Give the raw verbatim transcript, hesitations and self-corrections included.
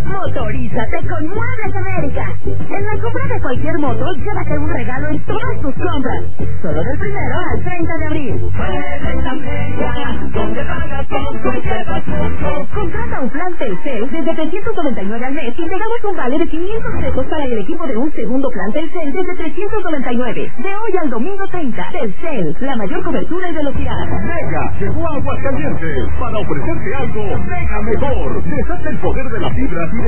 Motorízate con Muebles América. En la compra de cualquier moto, llévate un regalo en todas tus compras. Solo del primero al treinta de abril. Muebles América, donde pagas poco y llevas mucho. Contrata un plan Telcel desde trescientos noventa y nueve al mes y te damos un vale de quinientos pesos para el equipo de un segundo plan Telcel desde trescientos noventa y nueve. De hoy al domingo treinta. Telcel, la mayor cobertura y velocidad. Mega llegó a Aguascalientes para ofrecerte algo mega mejor. Desata el poder de la fibra